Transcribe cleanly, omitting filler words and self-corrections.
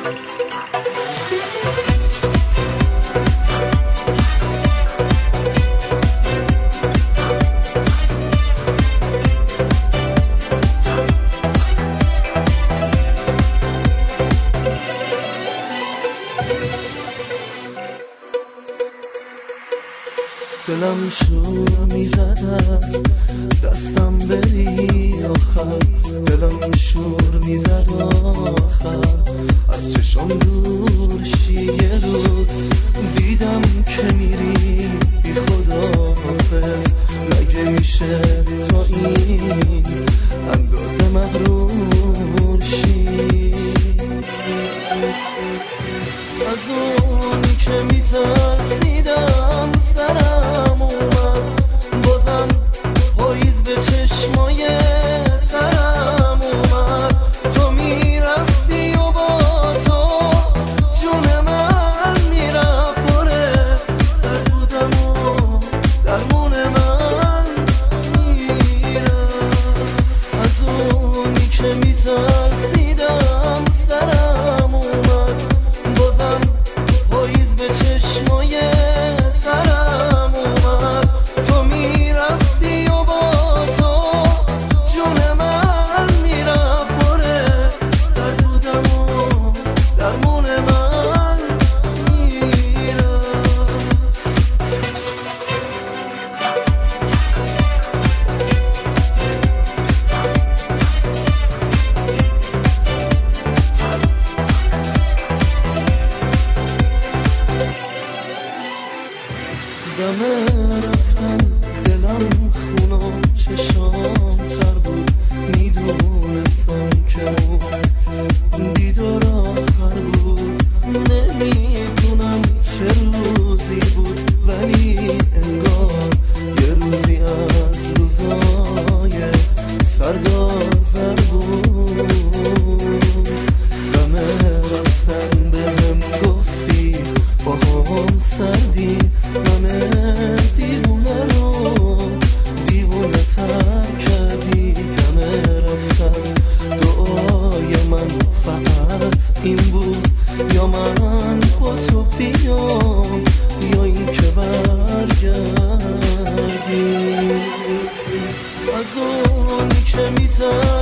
دلم شور میزد از دستم بری آخر، دلم شور میزد آخر از چشم دور شی. یه روز دیدم که میری بی خدا حافظ، مگه میشه تا این اندازه مغرور شی؟ از اونی که میترسیدم سرم اومد، بازم پاییز به چشمای ترم اومد. تو میرفتی و با تو جون من میرفت پره، درد بودم و درمون من میرفت. از اونی که میترسیدم سرم اومد، بازم پاییز به چشمای ترم اومد. تو میرفتی و با تو جون من میرفت پره، درد بودم و درمون من میرفت. دم رفتن دلم خون و چشام تر بود، میدونستم که اون دیدار آخر بود. نمیدونم چه روزی بود، ولی انگار یه روزی از روزای سردازر بود. دم رفتن بهم گفتی با هم سردی، من دیوونه رو دیوونه تر کردی. دم رفتن دعای من فقط این بود، یا من با تو بیام یا این که برگردی. از اونی که میتر